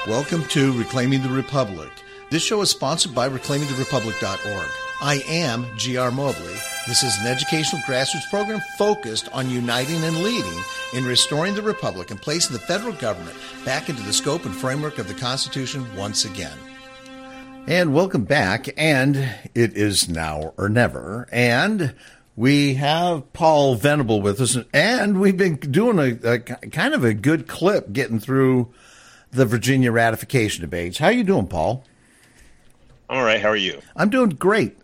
Welcome to Reclaiming the Republic. This show is sponsored by reclaimingtherepublic.org. I am G.R. Mobley. This is an educational grassroots program focused on uniting and leading in restoring the Republic and placing the federal government back into the scope and framework of the Constitution once again. And welcome back, and it is now or never, and we have Paul Venable with us, and we've been doing a kind of a good clip getting through the Virginia ratification debates. How are you doing, Paul? All right. How are you? I'm doing great.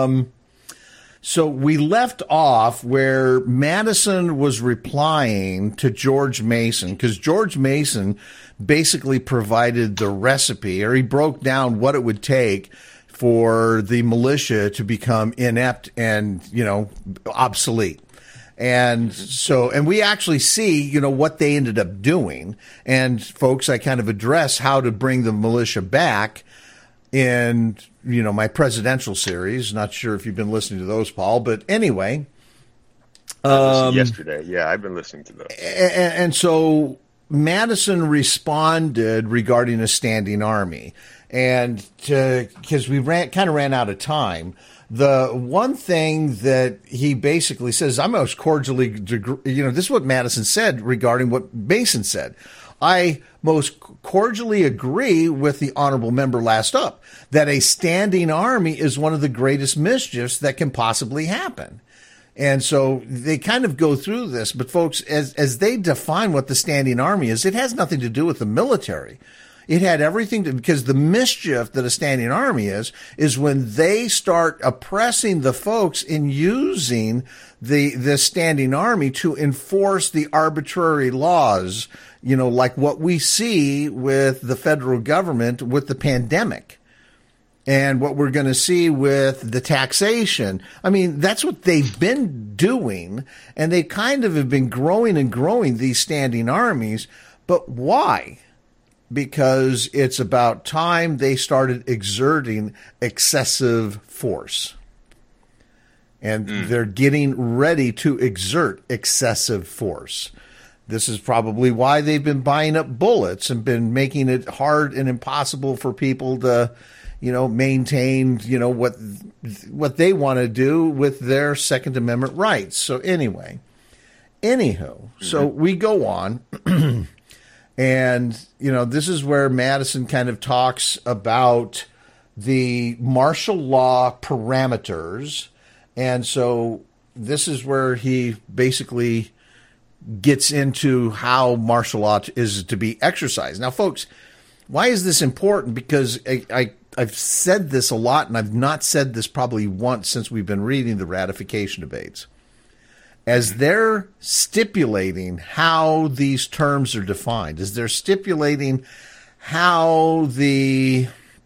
So we left off where Madison was replying to George Mason, because George Mason basically provided the recipe, or he broke down what it would take for the militia to become inept and, obsolete. And so, and we actually see, what they ended up doing. And folks, I kind of address how to bring the militia back in, my presidential series. Not sure if you've been listening to those, Paul, but anyway. Yesterday. Yeah, I've been listening to those. And so Madison responded regarding a standing army. And because we kind of ran out of time, the one thing that he basically says, I most cordially, this is what Madison said regarding what Mason said. I most cordially agree with the honorable member last up that a standing army is one of the greatest mischiefs that can possibly happen. And so they kind of go through this, but folks, as they define what the standing army is, it has nothing to do with the military. It had everything to, because the mischief that a standing army is when they start oppressing the folks in using the standing army to enforce the arbitrary laws, like what we see with the federal government with the pandemic. And what we're going to see with the taxation. I mean, that's what they've been doing, and they kind of have been growing and growing these standing armies. But why? Because it's about time they started exerting excessive force. And they're getting ready to exert excessive force. This is probably why they've been buying up bullets and been making it hard and impossible for people to, maintain, what they want to do with their Second Amendment rights. So so we go on. And, this is where Madison kind of talks about the martial law parameters. And so this is where he basically gets into how martial law is to be exercised. Now, folks, why is this important? Because I've said this a lot, and I've not said this probably once since we've been reading the ratification debates. As they're stipulating how these terms are defined, as they're stipulating how this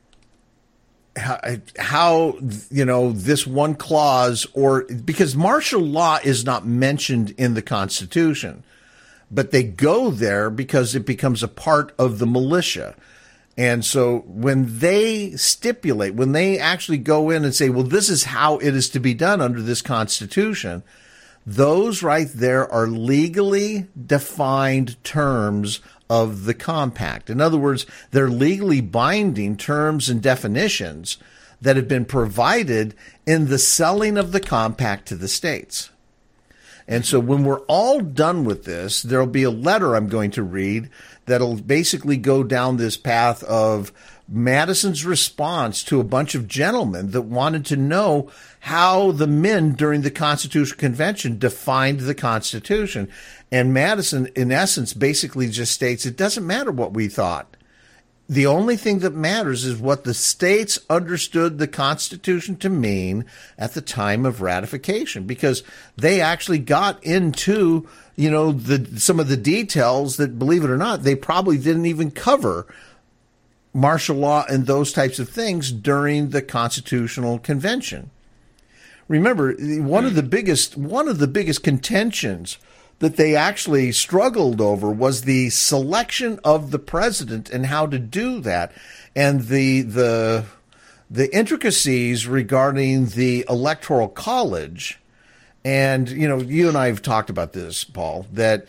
one clause, or because martial law is not mentioned in the Constitution, but they go there because it becomes a part of the militia. And so when they stipulate, when they actually go in and say, well, this is how it is to be done under this Constitution, those right there are legally defined terms of the compact. In other words, they're legally binding terms and definitions that have been provided in the selling of the compact to the states. And so when we're all done with this, there'll be a letter I'm going to read that'll basically go down this path of Madison's response to a bunch of gentlemen that wanted to know how the men during the Constitutional Convention defined the Constitution. And Madison, in essence, basically just states it doesn't matter what we thought. The only thing that matters is what the states understood the Constitution to mean at the time of ratification, because they actually got into, some of the details that, believe it or not, they probably didn't even cover martial law and those types of things during the Constitutional Convention. Remember, one of the biggest contentions that they actually struggled over was the selection of the president and how to do that, and the intricacies regarding the Electoral College. And you and I have talked about this, Paul, that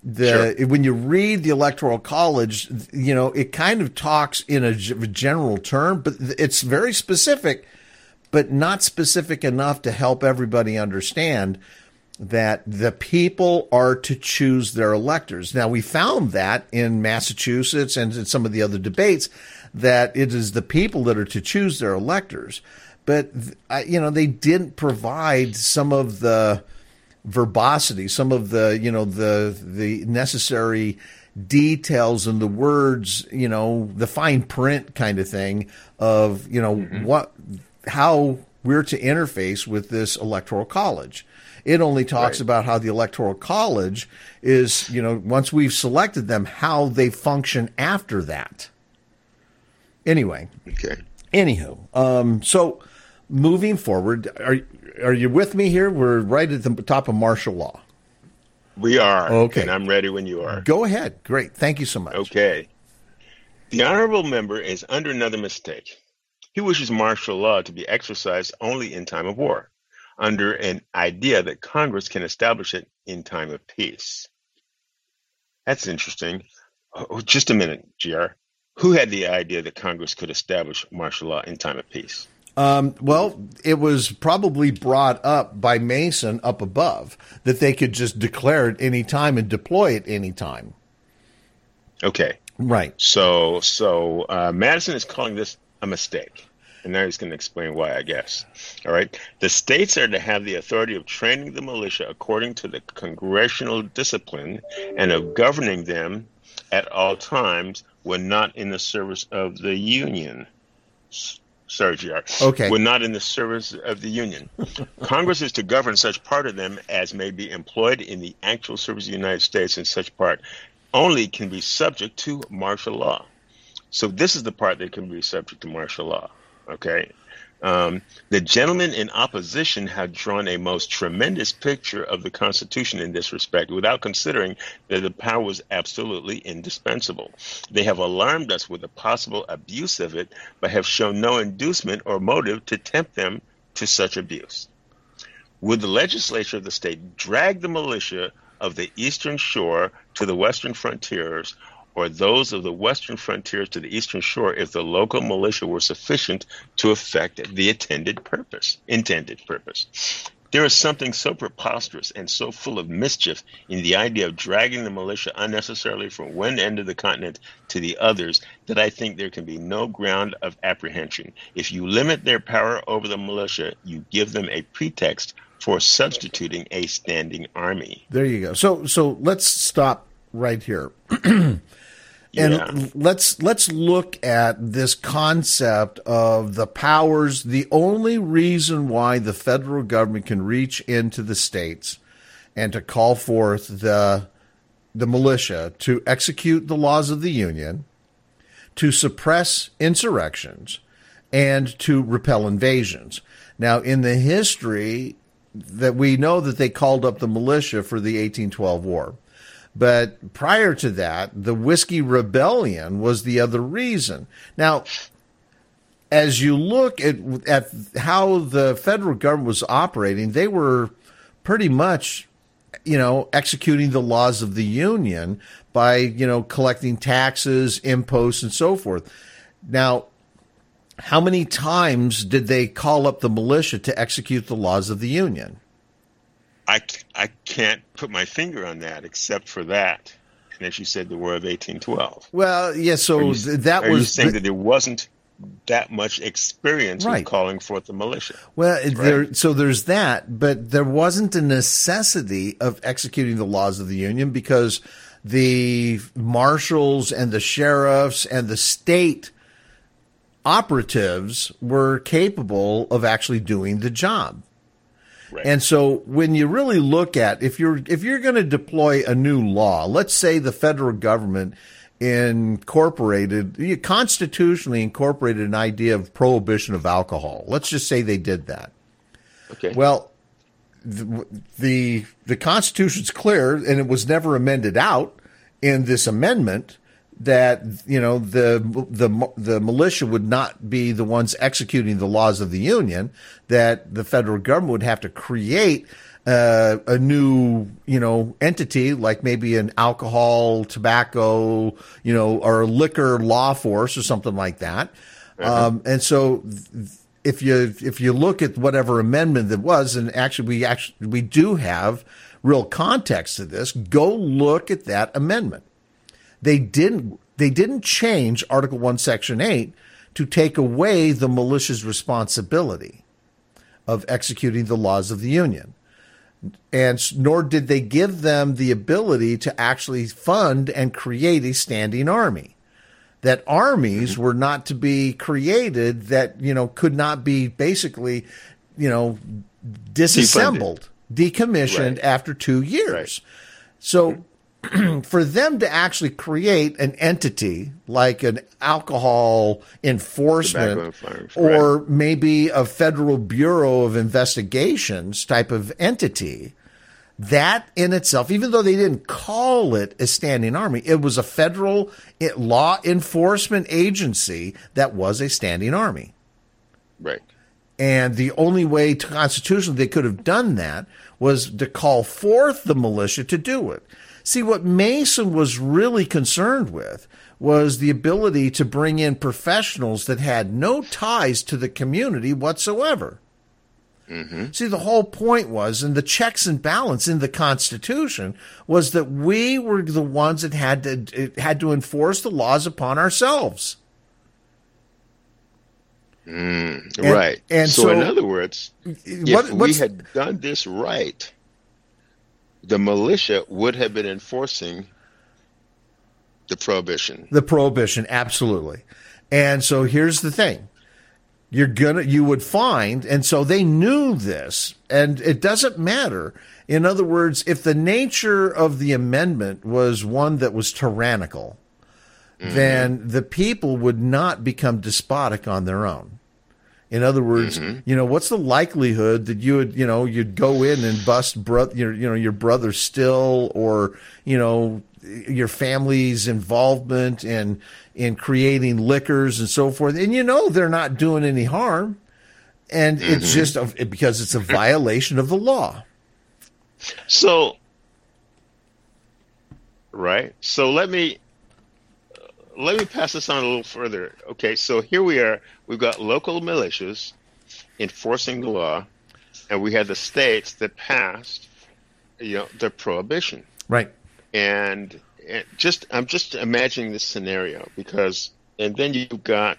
when you read the Electoral College, it kind of talks in a general term, but it's very specific, but not specific enough to help everybody understand that the people are to choose their electors. Now, we found that in Massachusetts and in some of the other debates that it is the people that are to choose their electors. But, they didn't provide some of the verbosity, some of the, the necessary details and the words, the fine print kind of thing of, how we're to interface with this Electoral College. It only talks about how the Electoral College is, once we've selected them, how they function after that. Anyway. Okay. Anywho, so moving forward, are you with me here? We're right at the top of martial law. We are. Okay. And I'm ready when you are. Go ahead. Great. Thank you so much. Okay. The honorable member is under another mistake. He wishes martial law to be exercised only in time of war, under an idea that Congress can establish it in time of peace. That's interesting. Oh, just a minute, GR. Who had the idea that Congress could establish martial law in time of peace? Well, it was probably brought up by Mason up above that they could just declare it any time and deploy it any time. Okay. Right. So Madison is calling this a mistake. And now he's going to explain why, I guess. All right. The states are to have the authority of training the militia according to the congressional discipline and of governing them at all times when not in the service of the Union. Sorry, GR. Okay. When not in the service of the Union. Congress is to govern such part of them as may be employed in the actual service of the United States, and such part only can be subject to martial law. So this is the part that can be subject to martial law. Okay. The gentlemen in opposition have drawn a most tremendous picture of the Constitution in this respect without considering that the power was absolutely indispensable. They have alarmed us with a possible abuse of it, but have shown no inducement or motive to tempt them to such abuse. Would the legislature of the state drag the militia of the eastern shore to the western frontiers, or those of the western frontiers to the eastern shore, if the local militia were sufficient to effect the intended purpose? There is something so preposterous and so full of mischief in the idea of dragging the militia unnecessarily from one end of the continent to the others that I think there can be no ground of apprehension. If you limit their power over the militia, you give them a pretext for substituting a standing army. There you go. So let's stop right here. And let's look at this concept of the powers. The only reason why the federal government can reach into the states and to call forth the militia to execute the laws of the Union, to suppress insurrections, and to repel invasions. Now, in the history that we know that they called up the militia for the 1812 war. But prior to that, the Whiskey Rebellion was the other reason. Now, as you look at how the federal government was operating, they were pretty much, executing the laws of the Union by, collecting taxes, imposts, and so forth. Now, how many times did they call up the militia to execute the laws of the Union? I can't put my finger on that except for that. And as you said, the War of 1812. Well, yeah, so are you saying that there wasn't that much experience right. in calling forth the militia? Well, so there's that, but there wasn't a necessity of executing the laws of the Union because the marshals and the sheriffs and the state operatives were capable of actually doing the job. Right. And so when you really look at if you're going to deploy a new law, let's say the federal government constitutionally incorporated an idea of prohibition of alcohol. Let's just say they did that. Okay. Well, the Constitution's clear, and it was never amended out in this amendment, that the militia would not be the ones executing the laws of the Union, that the federal government would have to create a new, entity like maybe an alcohol, tobacco, or a liquor law force or something like that. And so if you look at whatever amendment that was, and we do have real context to this, go look at that amendment. They didn't change Article 1, Section 8 to take away the militia's responsibility of executing the laws of the Union. And nor did they give them the ability to actually fund and create a standing army. That armies were not to be created that, could not be basically, disassembled, decommissioned after 2 years. Right. So for them to actually create an entity like an alcohol enforcement or maybe a Federal Bureau of Investigations type of entity, that in itself, even though they didn't call it a standing army, it was a federal law enforcement agency that was a standing army. Right. And the only way constitutionally they could have done that was to call forth the militia to do it. See, what Mason was really concerned with was the ability to bring in professionals that had no ties to the community whatsoever. Mm-hmm. See, the whole point was, and the checks and balance in the Constitution was that we were the ones that had to enforce the laws upon ourselves. Right. And so in other words, if we had done this right, the militia would have been enforcing the prohibition. The prohibition, absolutely. And so here's the thing. You would find, and so they knew this, and it doesn't matter. In other words, if the nature of the amendment was one that was tyrannical, then the people would not become despotic on their own. In other words, what's the likelihood that you'd go in and bust your brother Still, or your family's involvement in creating liquors and so forth, and they're not doing any harm, and it's just because it's a violation of the law. So, right. So let me pass this on a little further. Okay, so here we are. We've got local militias enforcing the law, and we had the states that passed, the prohibition. Right. And I'm just imagining this scenario and then you've got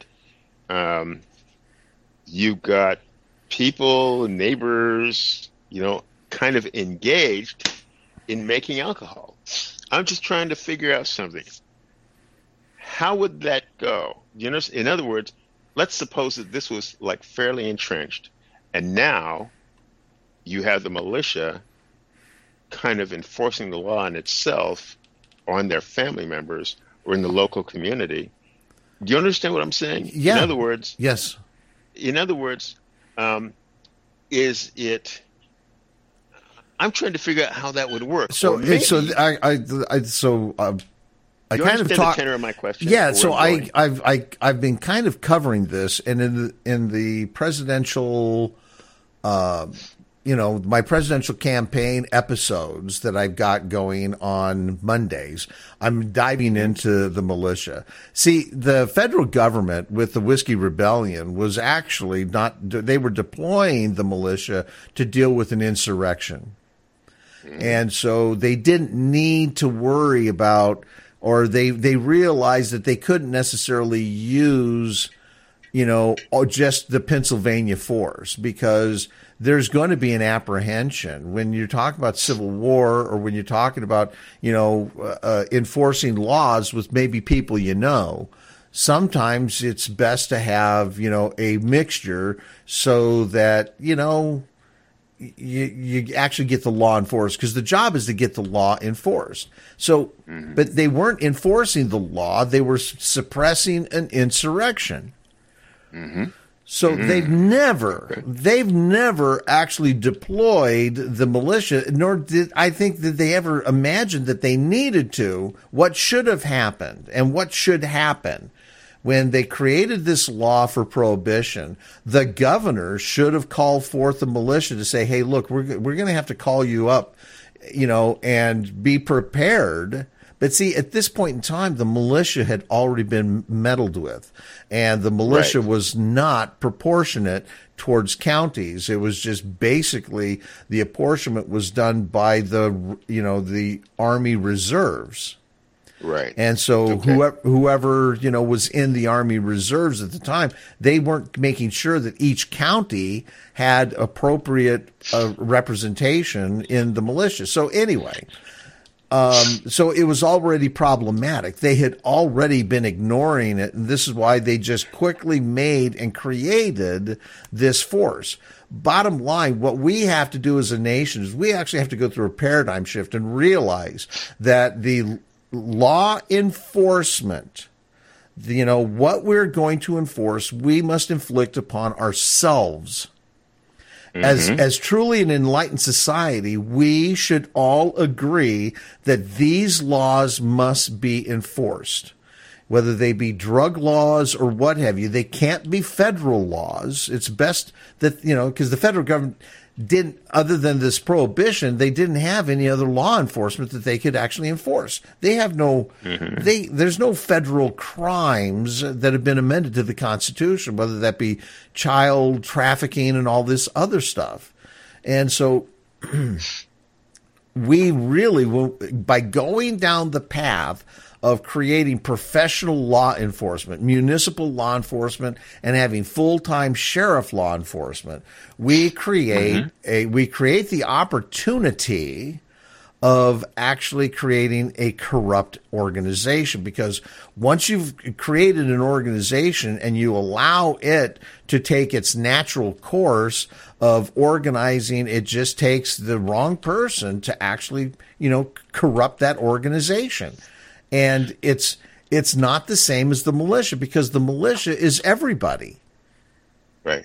people, neighbors, kind of engaged in making alcohol. I'm just trying to figure out something. How would that go? In other words, let's suppose that this was like fairly entrenched, and now you have the militia kind of enforcing the law in itself on their family members or in the local community. Do you understand what I'm saying? Yeah. In other words, yes. In other words, is it? I'm trying to figure out how that would work. So, maybe, I kind of talk. The tenor of my question. Yeah, so I've been kind of covering this, and in the presidential, my presidential campaign episodes that I've got going on Mondays, I'm diving into the militia. See, the federal government with the Whiskey Rebellion was actually they were deploying the militia to deal with an insurrection. And so they didn't need to worry about, or they realized that they couldn't necessarily use, just the Pennsylvania force, because there's going to be an apprehension when you're talking about civil war, or when you're talking about, enforcing laws with maybe people sometimes it's best to have, a mixture so that, you actually get the law enforced, because the job is to get the law enforced. So, but they weren't enforcing the law. They were suppressing an insurrection. So they've never actually deployed the militia, nor did I think that they ever imagined that they needed to. What should have happened and what should happen When they created this law for prohibition, the governor should have called forth the militia to say, hey, look, we're going to have to call you up, and be prepared. But see, at this point in time, the militia had already been meddled with, and the militia was not proportionate towards counties. It was just basically the apportionment was done by the Army reserves. Right. And so whoever, was in the Army reserves at the time, they weren't making sure that each county had appropriate representation in the militia. So anyway, so it was already problematic. They had already been ignoring it. And this is why they just quickly made and created this force. Bottom line, what we have to do as a nation is we actually have to go through a paradigm shift and realize that the law enforcement, what we're going to enforce, we must inflict upon ourselves. As truly an enlightened society, we should all agree that these laws must be enforced, whether they be drug laws or what have you. They can't be federal laws. It's best that, because the federal government didn't, other than this prohibition, they didn't have any other law enforcement that they could actually enforce. They have there's no federal crimes that have been amended to the Constitution, whether that be child trafficking and all this other stuff. And so we really will, by going down the path of creating professional law enforcement, municipal law enforcement, and having full-time sheriff law enforcement, we create the opportunity of actually creating a corrupt organization. Because once you've created an organization and you allow it to take its natural course of organizing, it just takes the wrong person to actually, corrupt that organization. And it's not the same as the militia, because the militia is everybody. Right.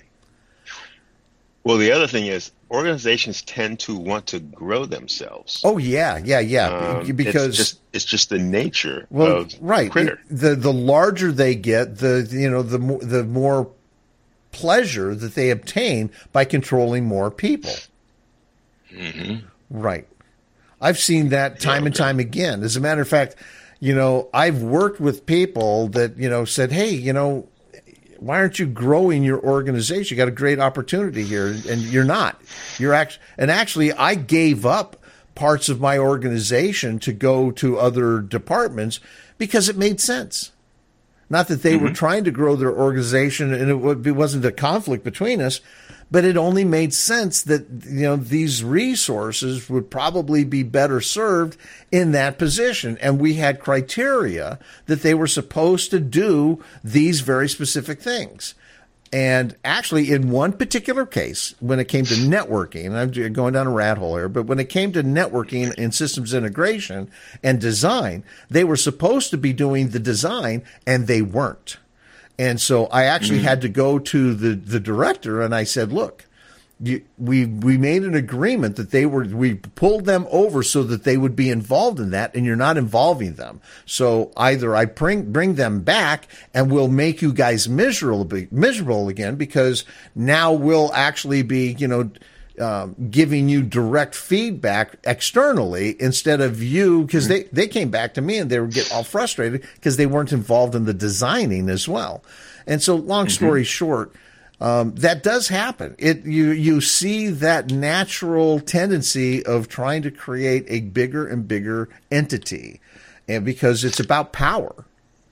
Well, the other thing is organizations tend to want to grow themselves. Oh yeah. Because it's just the nature of critter. The larger they get, the more pleasure that they obtain by controlling more people. Mm-hmm. Right. I've seen that time and time again. As a matter of fact, I've worked with people that, said, hey, why aren't you growing your organization? You got a great opportunity here, and you're not. Actually, I gave up parts of my organization to go to other departments because it made sense. Not that they were trying to grow their organization and it wasn't a conflict between us, but it only made sense that, these resources would probably be better served in that position. And we had criteria that they were supposed to do these very specific things. And actually, in one particular case, when it came to networking, and I'm going down a rat hole here, but when it came to networking and systems integration and design, they were supposed to be doing the design, and they weren't. And so I actually had to go to the director, and I said, look, we made an agreement that we pulled them over so that they would be involved in that, and you're not involving them. So either I bring them back and we'll make you guys miserable again, because now we'll actually be, giving you direct feedback externally instead of you, because they came back to me and they would get all frustrated because they weren't involved in the designing as well. And so long story short, that does happen. You see that natural tendency of trying to create a bigger and bigger entity, and because it's about power.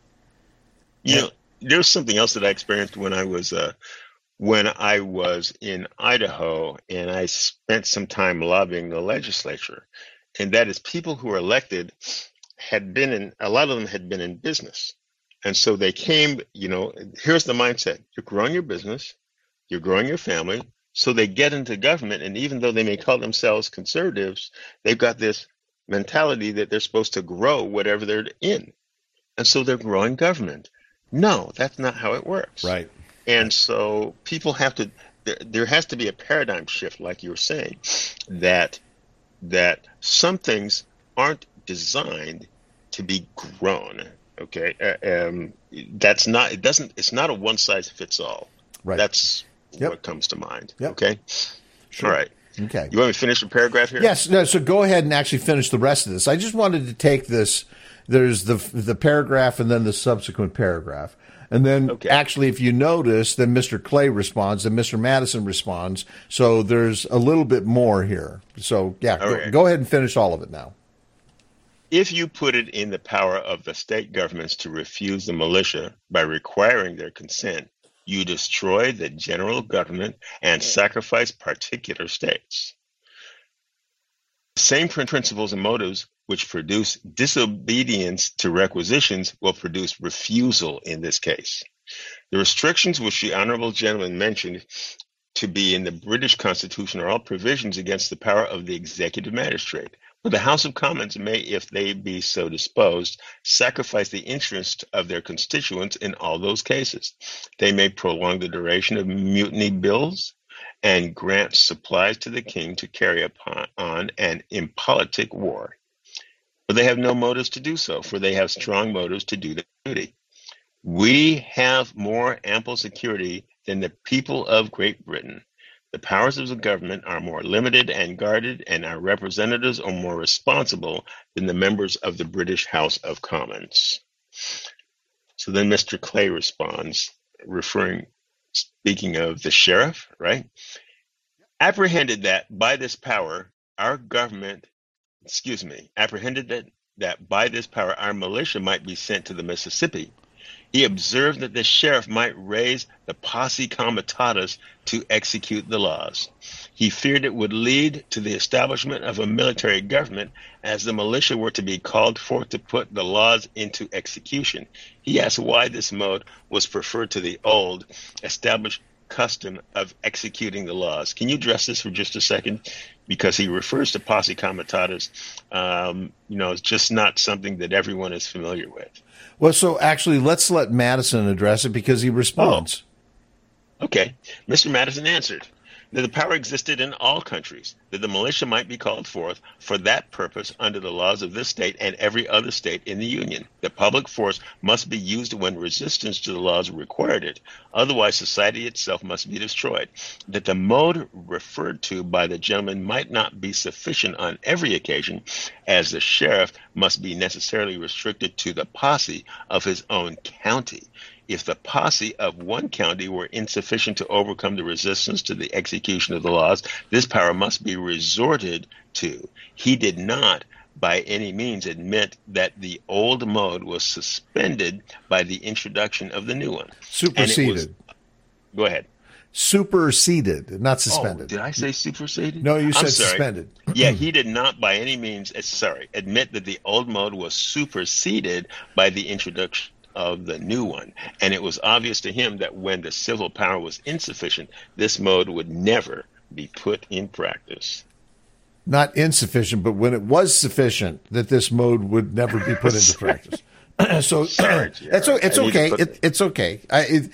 There's something else that I experienced when I was in Idaho, and I spent some time lobbying the legislature, and that is people who were elected a lot of them had been in business. And so they came, here's the mindset. You're growing your business, you're growing your family. So they get into government, and even though they may call themselves conservatives, they've got this mentality that they're supposed to grow whatever they're in. And so they're growing government. No, that's not how it works. Right. And so people there has to be a paradigm shift, like you were saying, that some things aren't designed to be grown. Okay, that's not. It doesn't. It's not a one size fits all. Right. That's what comes to mind. Yep. Okay. Sure. All right. Okay. You want me to finish the paragraph here? Yes. No, so go ahead and actually finish the rest of this. I just wanted to take this. There's the paragraph and then the subsequent paragraph. And then actually, if you notice, then Mr. Clay responds, then Mr. Madison responds. So there's a little bit more here. So, yeah, go ahead and finish all of it now. If you put it in the power of the state governments to refuse the militia by requiring their consent, you destroy the general government and sacrifice particular states. The same principles and motives which produce disobedience to requisitions will produce refusal in this case. The restrictions which the honorable gentleman mentioned to be in the British Constitution are all provisions against the power of the executive magistrate. But the House of Commons may, if they be so disposed, sacrifice the interest of their constituents in all those cases. They may prolong the duration of mutiny bills and grant supplies to the king to carry on an impolitic war. But they have no motives to do so, for they have strong motives to do their duty. We have more ample security than the people of Great Britain. The powers of the government are more limited and guarded, and our representatives are more responsible than the members of the British House of Commons. So then Mr. Clay responds, speaking of the sheriff, right? Apprehended that by this power, our militia might be sent to the Mississippi. He observed that the sheriff might raise the posse comitatus to execute the laws. He feared it would lead to the establishment of a military government, as the militia were to be called forth to put the laws into execution. He asked why this mode was preferred to the old, established custom of executing the laws. Can you address this for just a second? Because he refers to posse comitatus. It's just not something that everyone is familiar with. Well, so actually, let's let Madison address it because he responds. Okay. Mr. Madison answered that the power existed in all countries, that the militia might be called forth for that purpose under the laws of this state and every other state in the Union. The public force must be used when resistance to the laws required it. Otherwise, society itself must be destroyed. That the mode referred to by the gentleman might not be sufficient on every occasion, as the sheriff must be necessarily restricted to the posse of his own county. If the posse of one county were insufficient to overcome the resistance to the execution of the laws, this power must be resorted to. He did not by any means admit that the old mode was suspended by the introduction of the new one. Superseded. Go ahead. Superseded, not suspended. Oh, did I say superseded? No, you said suspended. Yeah, he did not by any means, admit that the old mode was superseded by the introduction of the new one. And it was obvious to him that when the civil power was insufficient, this mode would never be put in practice. Not insufficient, but when it was sufficient, that this mode would never be put into practice. So it's okay. It's okay.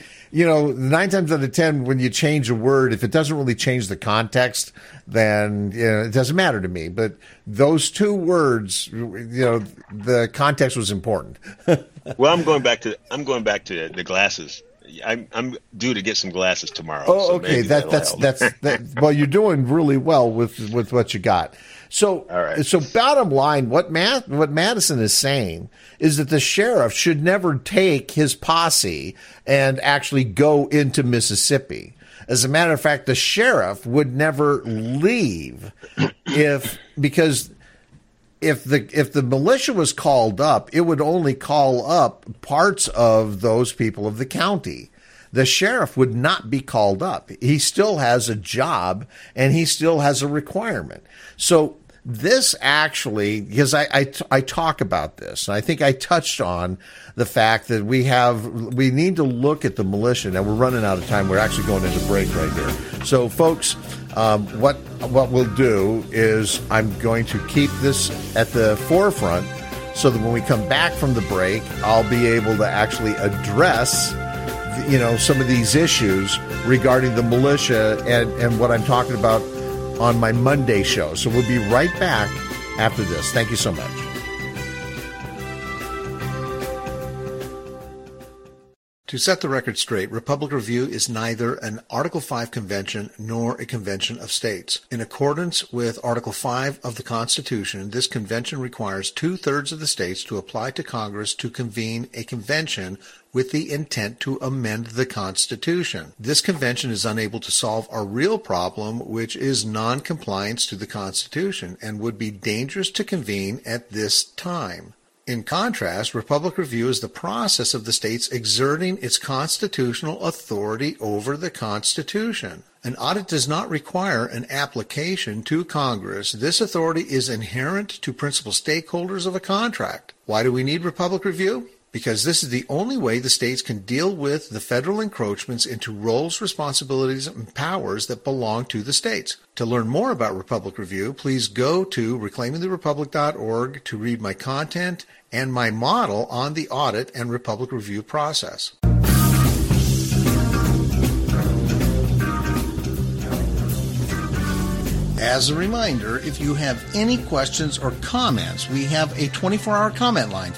9 times out of 10, when you change a word, if it doesn't really change the context, then it doesn't matter to me. But those two words, the context was important. Well, I'm going back to the glasses. I'm due to get some glasses tomorrow. Oh, okay. Well, you're doing really well with what you got. So, all right. So bottom line, what Madison is saying is that the sheriff should never take his posse and actually go into Mississippi. As a matter of fact, the sheriff would never leave because if the militia was called up, it would only call up parts of those people of the county. The sheriff would not be called up. He still has a job and he still has a requirement. So this actually, because I talk about this, and I think I touched on the fact that we need to look at the militia. Now we're running out of time. We're actually going into break right here. So folks, what we'll do is I'm going to keep this at the forefront so that when we come back from the break, I'll be able to actually address some of these issues regarding the militia and what I'm talking about on my Monday show. So we'll be right back after this. Thank you so much. To set the record straight, Republic Review is neither an Article 5 convention nor a convention of states. In accordance with Article 5 of the Constitution, this convention requires 2/3 of the states to apply to Congress to convene a convention with the intent to amend the Constitution. This convention is unable to solve our real problem, which is non-compliance to the Constitution, and would be dangerous to convene at this time. In contrast, Republic Review is the process of the states exerting its constitutional authority over the Constitution. An audit does not require an application to Congress. This authority is inherent to principal stakeholders of a contract. Why do we need Republic Review? Because this is the only way the states can deal with the federal encroachments into roles, responsibilities, and powers that belong to the states. To learn more about Republic Review, please go to reclaimingtherepublic.org to read my content and my model on the audit and Republic Review process. As a reminder, if you have any questions or comments, we have a 24-hour comment line,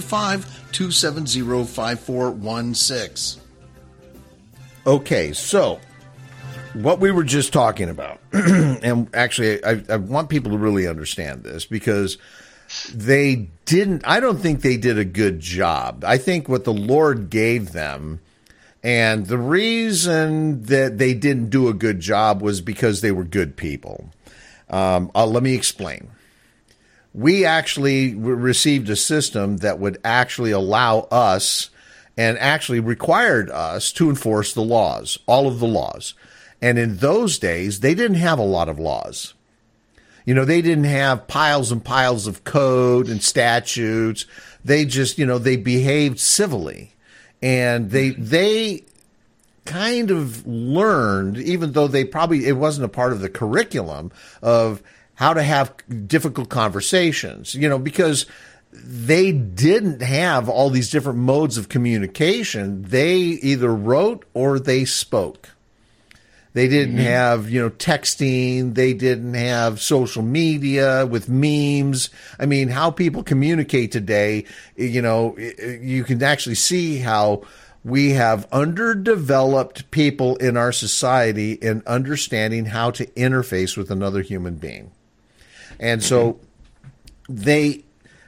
425-270-5416. Okay, so what we were just talking about, and actually I want people to really understand this because I don't think they did a good job. I think what the Lord gave them, and the reason that they didn't do a good job was because they were good people. Let me explain. We actually received a system that would actually allow us and actually required us to enforce the laws, all of the laws. And in those days, they didn't have a lot of laws. You know, they didn't have piles and piles of code and statutes. They just, they behaved civilly. And they kind of learned, even though it wasn't a part of the curriculum, of how to have difficult conversations, because they didn't have all these different modes of communication. They either wrote or they spoke. They didn't have, texting. They didn't have social media with memes. I mean, how people communicate today, you can actually see how we have underdeveloped people in our society in understanding how to interface with another human being. And so they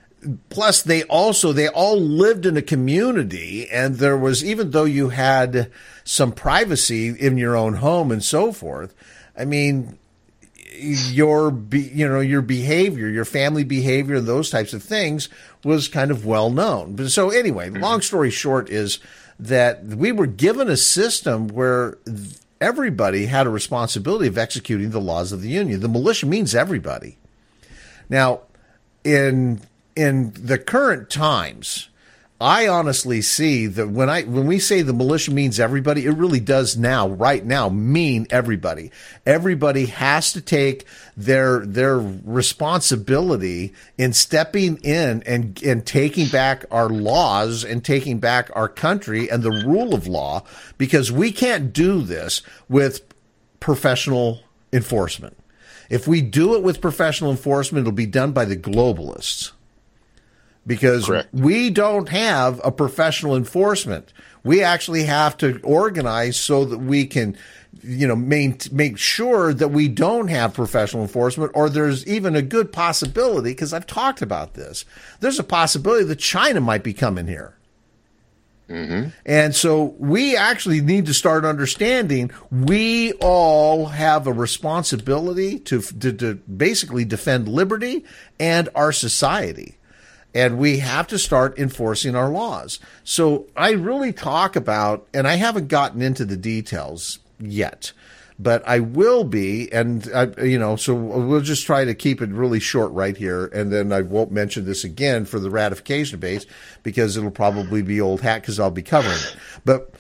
all lived in a community, and there was, even though you had some privacy in your own home and so forth, I mean, your behavior, your family behavior, and those types of things was kind of well known. But so anyway, long story short is that we were given a system where everybody had a responsibility of executing the laws of the Union. The militia means everybody. Now, in the current times, I honestly see that when we say the militia means everybody, it really does right now mean everybody. Everybody has to take their responsibility in stepping in and taking back our laws and taking back our country and the rule of law, because we can't do this with professional enforcement. If we do it with professional enforcement, it'll be done by the globalists. Because Correct. We don't have a professional enforcement. We actually have to organize so that we can, make sure that we don't have professional enforcement, or there's even a good possibility, because I've talked about this, there's a possibility that China might be coming here. Mm-hmm. And so we actually need to start understanding we all have a responsibility to basically defend liberty and our society. And we have to start enforcing our laws. So I really talk about, and I haven't gotten into the details yet, but I will be, and so we'll just try to keep it really short right here, and then I won't mention this again for the ratification debates because it'll probably be old hat because I'll be covering it. But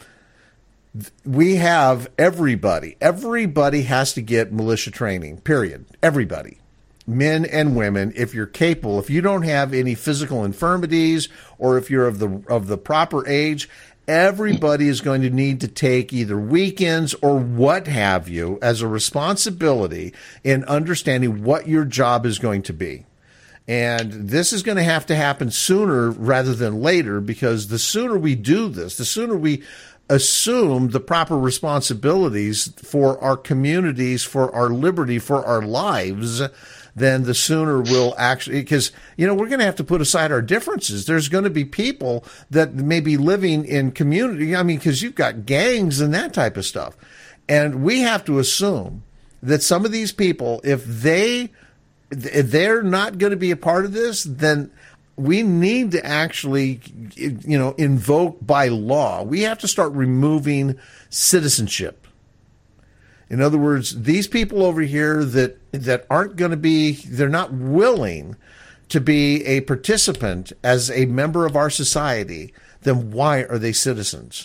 we have everybody has to get militia training, period. Everybody. Men and women, if you're capable, if you don't have any physical infirmities, or if you're of the proper age, everybody is going to need to take either weekends or what have you as a responsibility in understanding what your job is going to be. And this is going to happen sooner rather than later, because the sooner we do this, the sooner we assume the proper responsibilities for our communities, for our liberty, for our lives, then the sooner we'll actually, because, we're going to have to put aside our differences. There's going to be people that may be living in community. Because you've got gangs and that type of stuff. And we have to assume that some of these people, if they're not going to be a part of this, then we need to actually, invoke by law. We have to start removing citizenship. In other words, these people over here that aren't going to be, they're not willing to be a participant as a member of our society, then why are they citizens?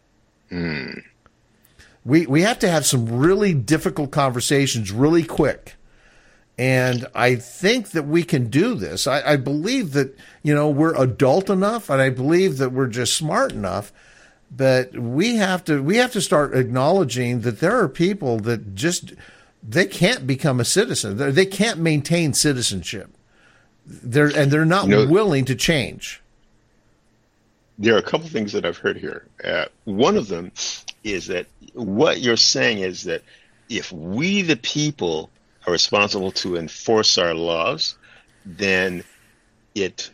We have to have some really difficult conversations really quick. And I think that we can do this. I believe that, we're adult enough, and I believe that we're just smart enough. But we have to start acknowledging that there are people that they can't become a citizen. They can't maintain citizenship. They're not willing to change. There are a couple things that I've heard here. One of them is that what you're saying is that if we, the people, are responsible to enforce our laws, then it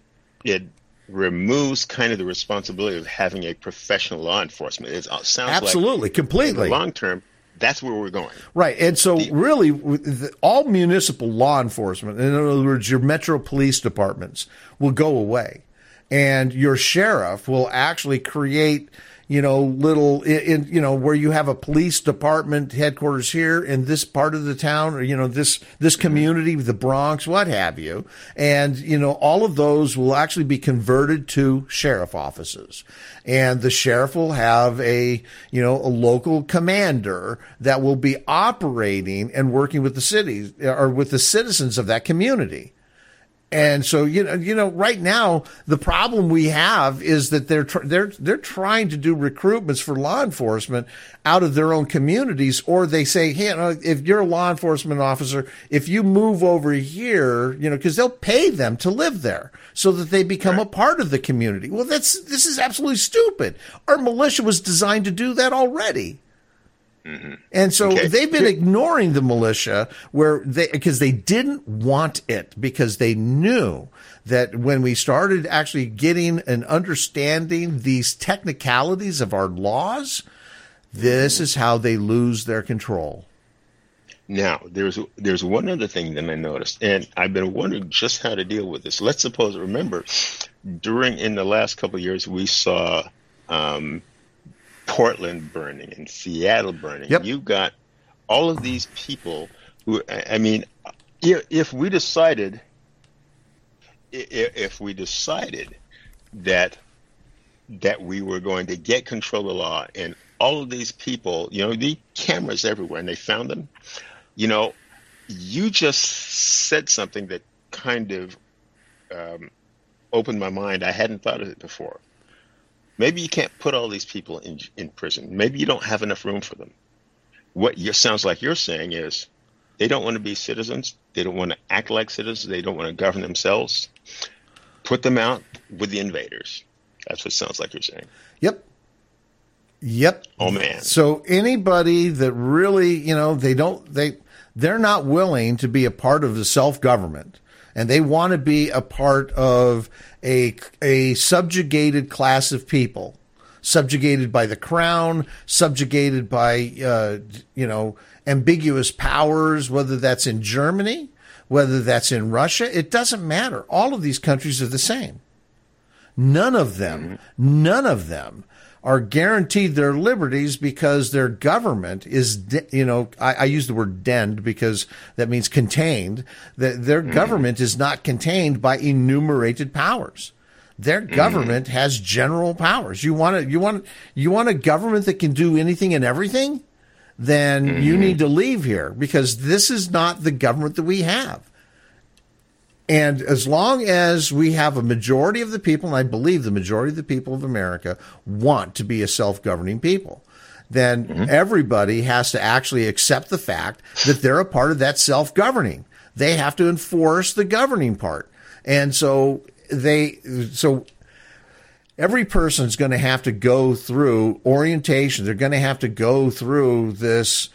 removes kind of the responsibility of having a professional law enforcement. It sounds absolutely, like completely. In the long term, that's where we're going. Right. And so really, all municipal law enforcement, in other words, your metro police departments, will go away. And your sheriff will actually create, little, where you have a police department headquarters here in this part of the town, or, this community, the Bronx, what have you. And, all of those will actually be converted to sheriff offices. And the sheriff will have a local commander that will be operating and working with the cities or with the citizens of that community. And so, right now, the problem we have is that they're trying to do recruitments for law enforcement out of their own communities, or they say, hey, if you're a law enforcement officer, if you move over here, because they'll pay them to live there so that they become a part of the community. Well, this is absolutely stupid. Our militia was designed to do that already. Mm-hmm. And so they've been ignoring the militia because they didn't want it, because they knew that when we started actually getting and understanding these technicalities of our laws, this is how they lose their control. Now, there's one other thing that I noticed, and I've been wondering just how to deal with this. Let's suppose, remember, in the last couple of years, we saw Portland burning and Seattle burning. Yep. You've got all of these people who, if we decided that we were going to get control of the law, and all of these people, the cameras everywhere, and they found them, you just said something that kind of opened my mind. I hadn't thought of it before. Maybe you can't put all these people in prison. Maybe you don't have enough room for them. What sounds like you're saying is they don't want to be citizens. They don't want to act like citizens. They don't want to govern themselves. Put them out with the invaders. That's what it sounds like you're saying. Yep. Oh, man. So anybody that really, they're not willing to be a part of the self-government, and they want to be a part of a subjugated class of people, subjugated by the crown, subjugated by, ambiguous powers, whether that's in Germany, whether that's in Russia. It doesn't matter. All of these countries are the same. None of them are guaranteed their liberties because their government is, I use the word denned because that means contained. Their government is not contained by enumerated powers. Their government has general powers. You want a government that can do anything and everything? Then you need to leave here, because this is not the government that we have. And as long as we have a majority of the people, and I believe the majority of the people of America want to be a self-governing people, then everybody has to actually accept the fact that they're a part of that self-governing. They have to enforce the governing part. And so every person's going to have to go through orientation. They're going to have to go through this,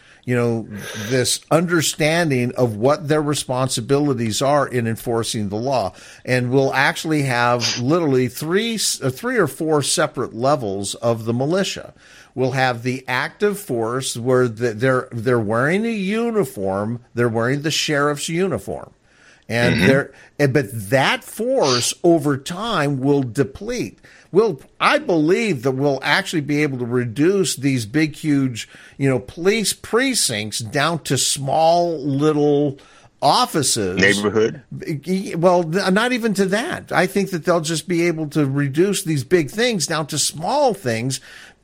this understanding of what their responsibilities are in enforcing the law. And we'll actually have literally three or four separate levels of the militia. We'll have the active force where they're wearing a uniform. They're wearing the sheriff's uniform. And but that force over time will deplete. I believe that we'll actually be able to reduce these big, huge, police precincts down to small little offices. Neighborhood? Well, not even to that. I think that they'll just be able to reduce these big things down to small things,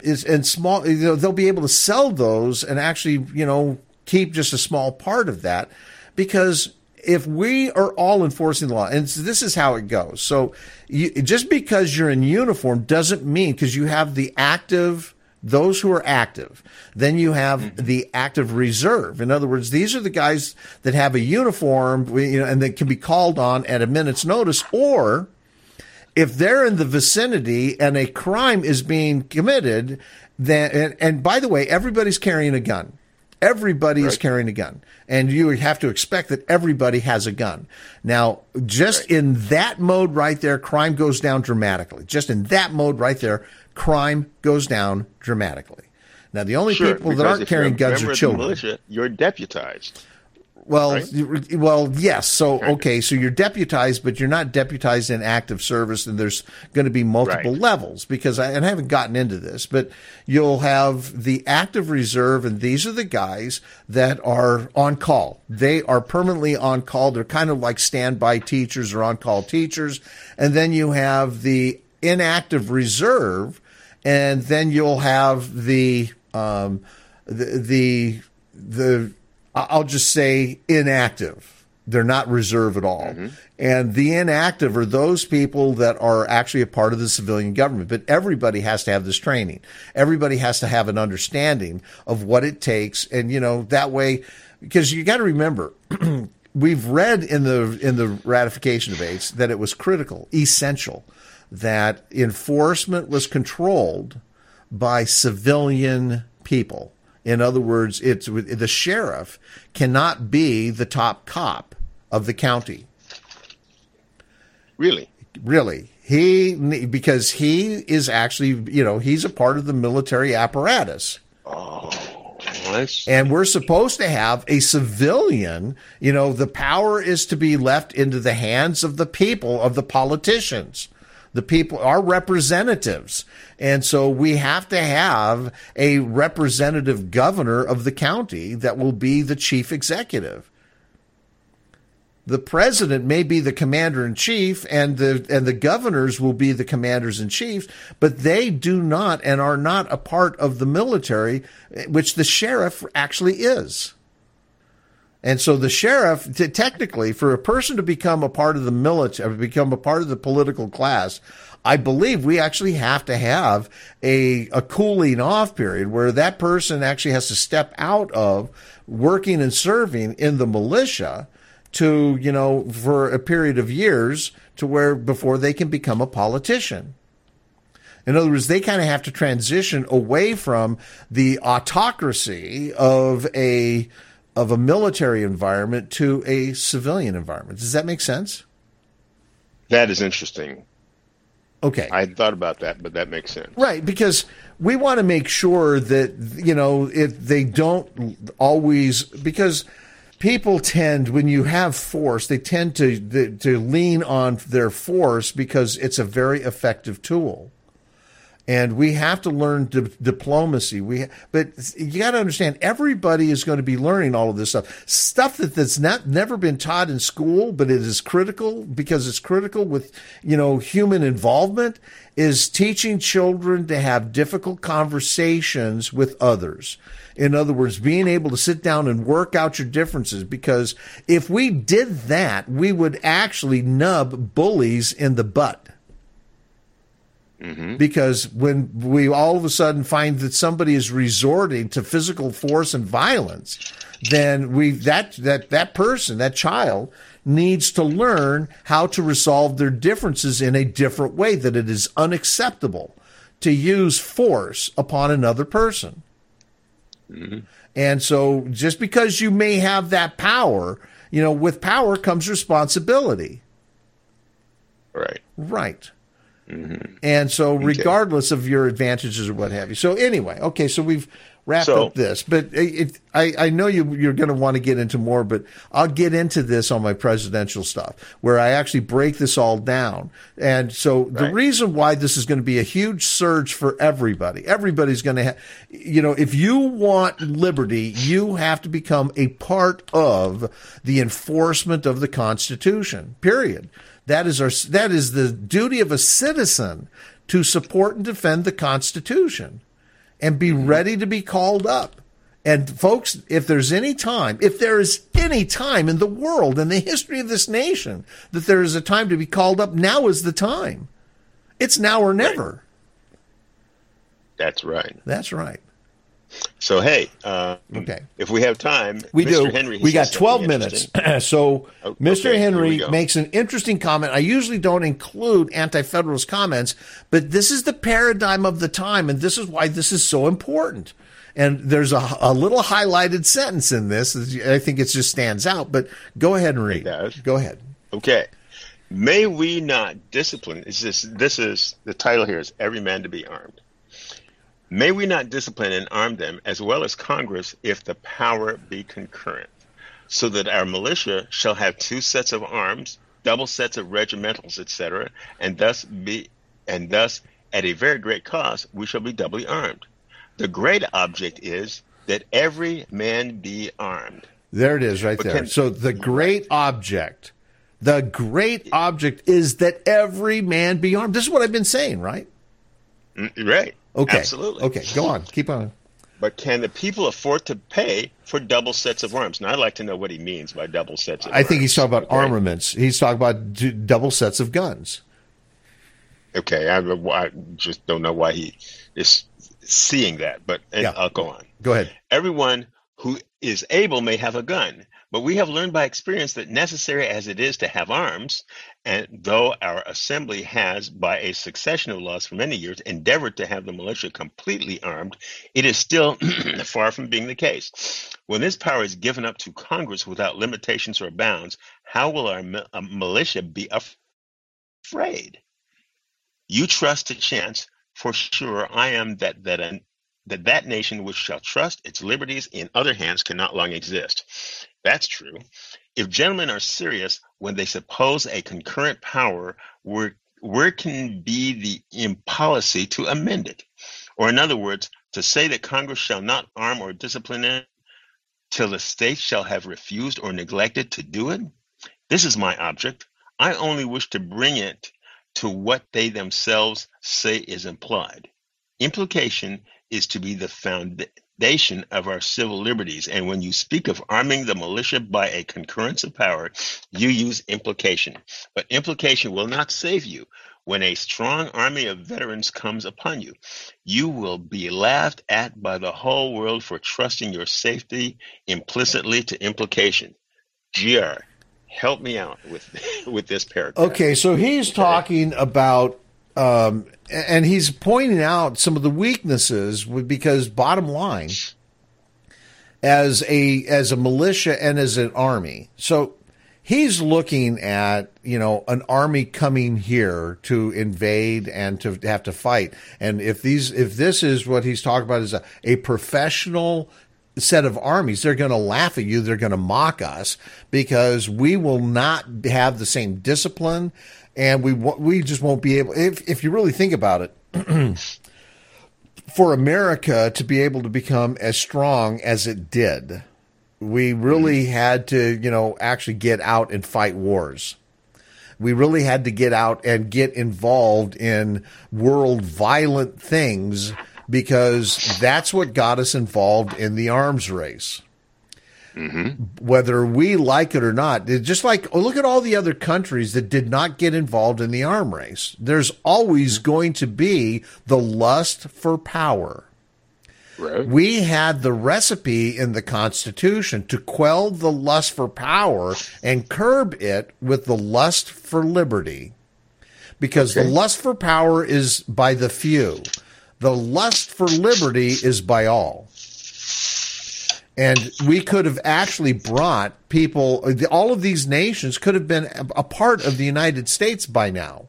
they'll be able to sell those and actually, keep just a small part of that, because if we are all enforcing the law, and this is how it goes. So just because you're in uniform doesn't mean, because you have the active, those who are active, then you have the active reserve. In other words, these are the guys that have a uniform, and that can be called on at a minute's notice, or if they're in the vicinity and a crime is being committed, then, and by the way, everybody's carrying a gun. Everybody is carrying a gun, and you have to expect that everybody has a gun. Now, just in that mode right there, crime goes down dramatically. Just in that mode right there, crime goes down dramatically. Now, the only people that aren't carrying guns are children. Militia, you're deputized. Well, right? Well, yes. So, okay, so you're deputized, but you're not deputized in active service, and there's going to be multiple levels, because I haven't gotten into this, but you'll have the active reserve, and these are the guys that are on call. They are permanently on call. They're kind of like standby teachers or on-call teachers. And then you have the inactive reserve, and then you'll have the I'll just say inactive. They're not reserve at all. And the inactive are those people that are actually a part of the civilian government. But everybody has to have this training. Everybody has to have an understanding of what it takes. And, that way, because you got to remember, we've read in the ratification debates that it was critical, essential, that enforcement was controlled by civilian people. In other words, the sheriff cannot be the top cop of the county. Really? Really. Because he is actually, he's a part of the military apparatus. Oh, nice. And we're supposed to have a civilian, the power is to be left into the hands of the people, of the politicians. The people are representatives. And so we have to have a representative governor of the county that will be the chief executive. The president may be the commander in chief, and the governors will be the commanders in chief, but they do not and are not a part of the military, which the sheriff actually is. And so the sheriff, technically, for a person to become a part of the military, become a part of the political class, I believe we actually have to have a cooling off period where that person actually has to step out of working and serving in the militia to, for a period of years to where before they can become a politician. In other words, they kind of have to transition away from the autocracy of a military environment to a civilian environment. Does that make sense? That is interesting. Okay. I had thought about that, but that makes sense. Right, because we want to make sure that, if they don't always, because people tend, when you have force, they tend to lean on their force because it's a very effective tool. And we have to learn diplomacy. But you got to understand, everybody is going to be learning all of this stuff that's never been taught in school, but it is critical because it's critical with, human involvement, is teaching children to have difficult conversations with others. In other words, being able to sit down and work out your differences, because if we did that, we would actually nub bullies in the butt. Because when we all of a sudden find that somebody is resorting to physical force and violence, then that person, that child, needs to learn how to resolve their differences in a different way, that it is unacceptable to use force upon another person. And so just because you may have that power, with power comes responsibility. Right. And so regardless of your advantages or what have you. So anyway, so we've wrapped up this, but I know you're going to want to get into more, but I'll get into this on my presidential stuff where I actually break this all down. And so the reason why this is going to be a huge surge for everybody's going to have, if you want liberty, you have to become a part of the enforcement of the Constitution, period. That is the duty of a citizen, to support and defend the Constitution and be ready to be called up. And folks, if there is any time in the world, in the history of this nation, that there is a time to be called up, now is the time. It's now or never. That's right. That's right. So, hey, if we have time, we Mr. do. Henry, we got 12 minutes. So Mr. Henry go. makes an interesting comment. I usually don't include anti-federalist comments, but this is the paradigm of the time, and this is why this is so important. And there's a little highlighted sentence in this. I think it just stands out, but go ahead and read. It does. Go ahead. Okay. May we not discipline, this is the title here is Every Man to be Armed. May we not discipline and arm them, as well as Congress, if the power be concurrent, so that our militia shall have 2 sets of arms, double sets of regimentals, etc., and thus at a very great cost we shall be doubly armed. The great object is that every man be armed. There it is, right there. So the great object is that every man be armed. This is what I've been saying, right? Right. Okay. Absolutely. Okay, go on. Keep on. But can the people afford to pay for double sets of arms? Now, I'd like to know what he means by double sets of arms. I think he's talking about armaments. He's talking about double sets of guns. Okay. I just don't know why he is seeing that, but I'll go on. Go ahead. Everyone who is able may have a gun, but we have learned by experience that necessary as it is to have arms, and though our assembly has, by a succession of laws for many years, endeavored to have the militia completely armed, it is still far from being the case. When this power is given up to Congress without limitations or bounds, how will our militia be afraid? You trust to chance. For sure, I am that nation which shall trust its liberties in other hands cannot long exist. That's true. If gentlemen are serious when they suppose a concurrent power, where can be the impolicy to amend it? Or in other words, to say that Congress shall not arm or discipline it till the states shall have refused or neglected to do it? This is my object. I only wish to bring it to what they themselves say is implied. Implication is to be the foundation of our civil liberties. And when you speak of arming the militia by a concurrence of power, you use implication. But implication will not save you. When a strong army of veterans comes upon you, you will be laughed at by the whole world for trusting your safety implicitly to implication. GR, help me out with this paragraph. Okay, so he's talking about and he's pointing out some of the weaknesses because bottom line, as a militia and as an army. So he's looking at, an army coming here to invade and to have to fight. And if this is what he's talking about is a professional set of armies, they're going to laugh at you. They're going to mock us because we will not have the same discipline. And we just won't be able, if you really think about it, for America to be able to become as strong as it did, we really had to, actually get out and fight wars. We really had to get out and get involved in world violent things because that's what got us involved in the arms race. whether we like it or not. Just like, look at all the other countries that did not get involved in the arm race. There's always going to be the lust for power. Right. We had the recipe in the Constitution to quell the lust for power and curb it with the lust for liberty. Because the lust for power is by the few. The lust for liberty is by all. And we could have actually brought people, all of these nations could have been a part of the United States by now.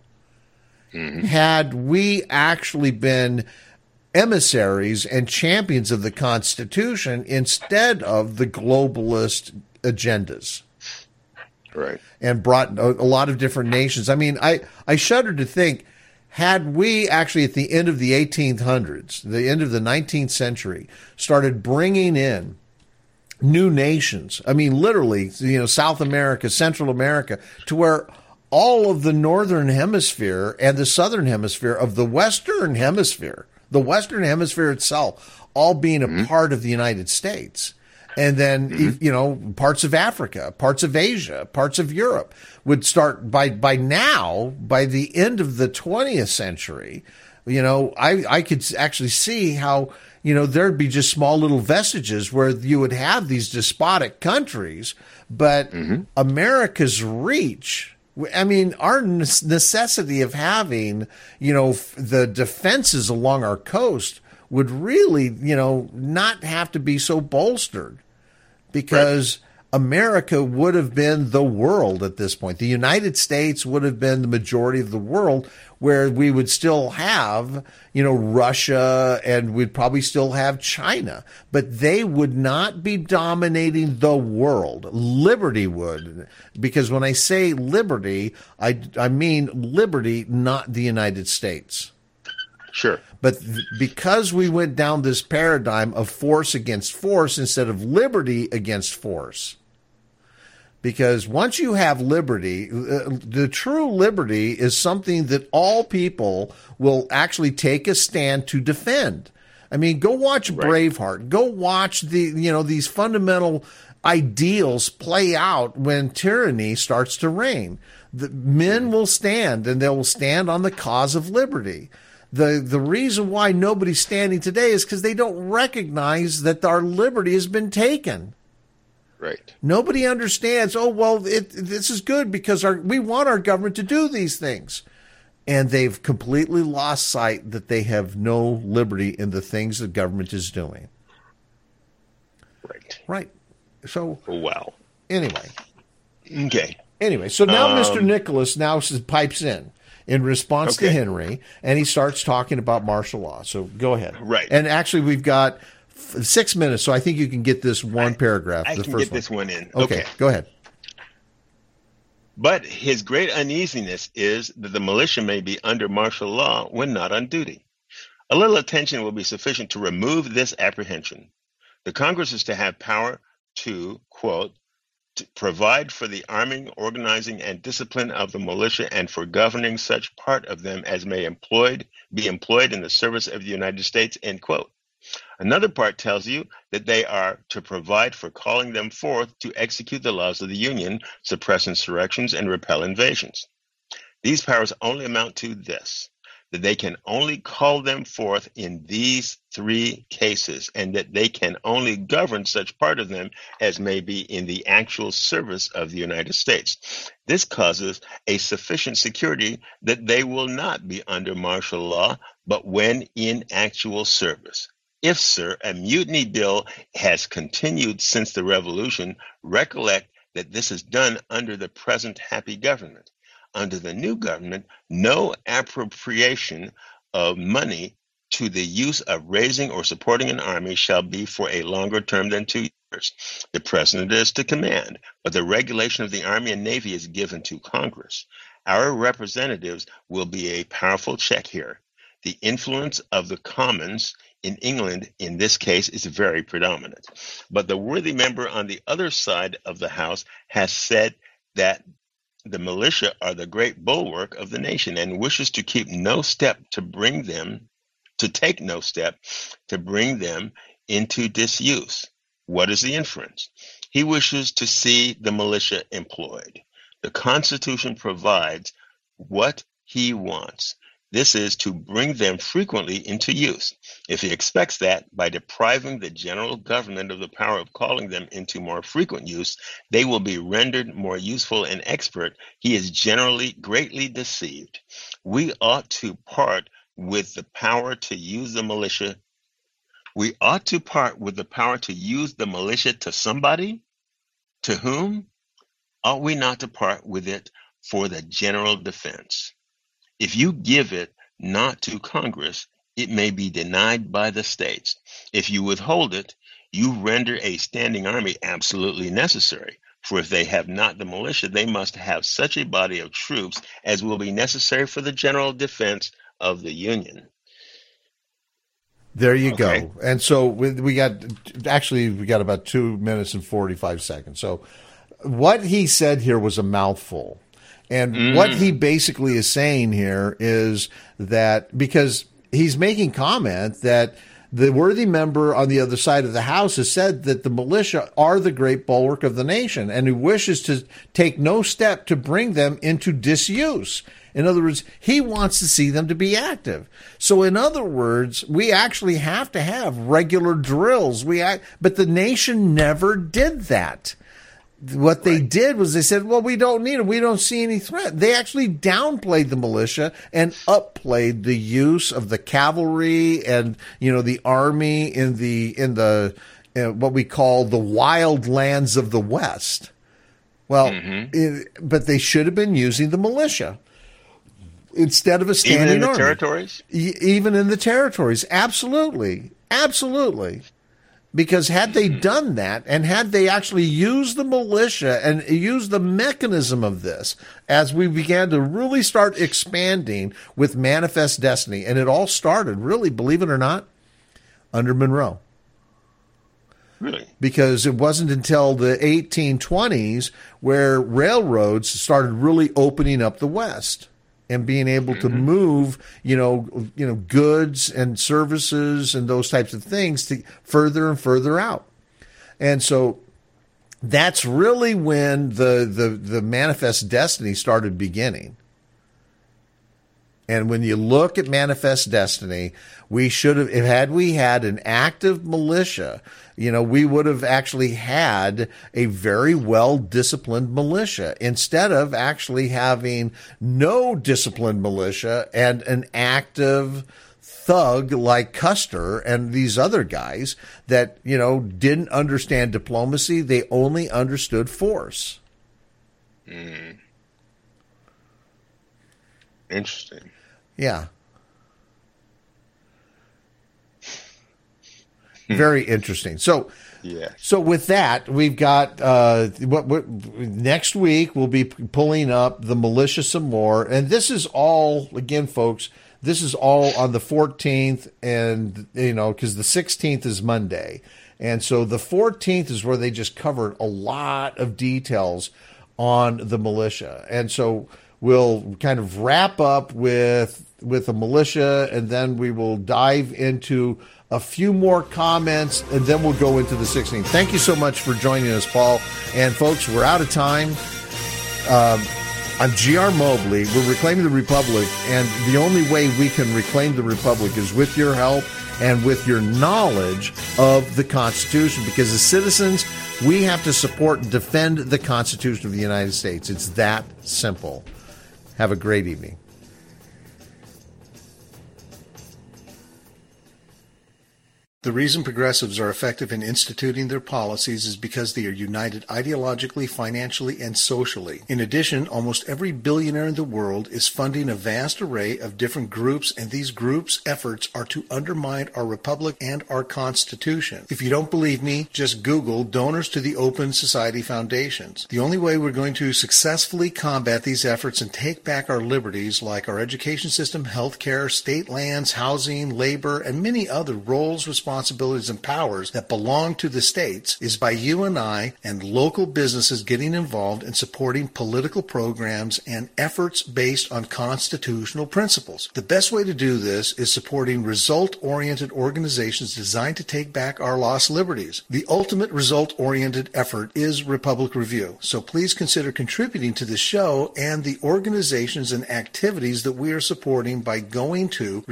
Had we actually been emissaries and champions of the Constitution instead of the globalist agendas. Right. And brought a lot of different nations. I mean, I shudder to think, had we actually at the end of the 1800s, the end of the 19th century, started bringing in new nations, I mean, literally, South America, Central America, to where all of the Northern Hemisphere and the Southern Hemisphere of the Western Hemisphere, the Western Hemisphere itself, all being a part of the United States. And then, parts of Africa, parts of Asia, parts of Europe would start by the end of the 20th century, I could actually see how, there'd be just small little vestiges where you would have these despotic countries, but America's reach, I mean, our necessity of having, the defenses along our coast would really, not have to be so bolstered, because America would have been the world at this point. The United States would have been the majority of the world, where we would still have, Russia, and we'd probably still have China, but they would not be dominating the world. Liberty would, because when I say liberty, I mean liberty, not the United States. Sure. But because we went down this paradigm of force against force instead of liberty against force, because once you have liberty, the true liberty is something that all people will actually take a stand to defend. I mean, go watch Braveheart. Go watch these fundamental ideals play out when tyranny starts to reign. The men will stand, and they will stand on the cause of liberty. The reason why nobody's standing today is because they don't recognize that our liberty has been taken. Right. Nobody understands, this is good because we want our government to do these things. And they've completely lost sight that they have no liberty in the things the government is doing. Right. So, wow. Anyway. Okay. Anyway, so now Mr. Nicholas pipes in response to Henry, and he starts talking about martial law. So go ahead. Right. And actually, we've got 6 minutes, so I think you can get this one paragraph. I can get this one in. Okay, go ahead. But his great uneasiness is that the militia may be under martial law when not on duty. A little attention will be sufficient to remove this apprehension. The Congress is to have power to, quote, to provide for the arming, organizing, and discipline of the militia, and for governing such part of them as may be employed in the service of the United States, end quote. Another part tells you that they are to provide for calling them forth to execute the laws of the Union, suppress insurrections, and repel invasions. These powers only amount to this, that they can only call them forth in these 3 cases, and that they can only govern such part of them as may be in the actual service of the United States. This causes a sufficient security that they will not be under martial law, but when in actual service. If, sir, a mutiny bill has continued since the Revolution, recollect that this is done under the present happy government. Under the new government, no appropriation of money to the use of raising or supporting an army shall be for a longer term than 2 years. The president is to command, but the regulation of the army and navy is given to Congress. Our representatives will be a powerful check here. The influence of the Commons in England, in this case, is very predominant. But the worthy member on the other side of the House has said that the militia are the great bulwark of the nation, and wishes to take no step to bring them into disuse. What is the inference? He wishes to see the militia employed. The Constitution provides what he wants. This is to bring them frequently into use. If he expects that by depriving the general government of the power of calling them into more frequent use, they will be rendered more useful and expert, he is generally greatly deceived. We ought to part with the power to use the militia. We ought to part with the power to use the militia to somebody? To whom? Ought we not to part with it for the general defense? If you give it not to Congress, it may be denied by the states. If you withhold it, you render a standing army absolutely necessary. For if they have not the militia, they must have such a body of troops as will be necessary for the general defense of the Union. There you go. And so we got about 2 minutes and 45 seconds. So what he said here was a mouthful. And what he basically is saying here is that, because he's making comment that the worthy member on the other side of the House has said that the militia are the great bulwark of the nation, and he wishes to take no step to bring them into disuse. In other words, he wants to see them to be active. So in other words, we actually have to have regular drills. But the nation never did that. What they did was they said, well, we don't need them. We don't see any threat. They actually downplayed the militia and upplayed the use of the cavalry and, the army in the what we call the wild lands of the West. Well, but they should have been using the militia instead of a standing army. Even in the territories? Even in the territories. Absolutely. Absolutely. Because had they done that, and had they actually used the militia and used the mechanism of this, as we began to really start expanding with Manifest Destiny, and it all started, really, believe it or not, under Monroe. Really? Because it wasn't until the 1820s where railroads started really opening up the West and being able to move, goods and services and those types of things to further and further out. And so that's really when the Manifest Destiny started beginning. And when you look at Manifest Destiny, we should have, had we had an active militia, we would have actually had a very well-disciplined militia instead of actually having no disciplined militia and an active thug like Custer and these other guys that, didn't understand diplomacy. They only understood force. Interesting. Yeah. Very interesting. So, yeah. So with that, we've got what next week we'll be pulling up the militia some more, and this is all, again, folks. This is all on the 14th, and because the 16th is Monday, and so the 14th is where they just covered a lot of details on the militia, and so we'll kind of wrap up with the militia, and then we will dive into a few more comments, and then we'll go into the 16th. Thank you so much for joining us, Paul. And folks, we're out of time. I'm G.R. Mobley. We're Reclaiming the Republic, and the only way we can reclaim the Republic is with your help and with your knowledge of the Constitution, because as citizens, we have to support and defend the Constitution of the United States. It's that simple. Have a great evening. The reason progressives are effective in instituting their policies is because they are united ideologically, financially, and socially. In addition, almost every billionaire in the world is funding a vast array of different groups, and these groups' efforts are to undermine our republic and our Constitution. If you don't believe me, just Google donors to the Open Society Foundations. The only way we're going to successfully combat these efforts and take back our liberties, like our education system, healthcare, state lands, housing, labor, and many other roles, responsibilities, responsibilities and powers that belong to the states is by you and I and local businesses getting involved in supporting political programs and efforts based on constitutional principles. The best way to do this is supporting result-oriented organizations designed to take back our lost liberties. The ultimate result-oriented effort is Republic Review, so please consider contributing to the show and the organizations and activities that we are supporting by going to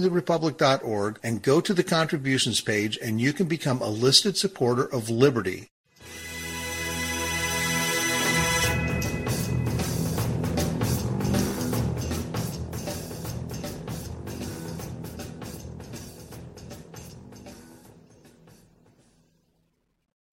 reclaimingtherepublic.org and go to the contributions page, and you can become a listed supporter of liberty.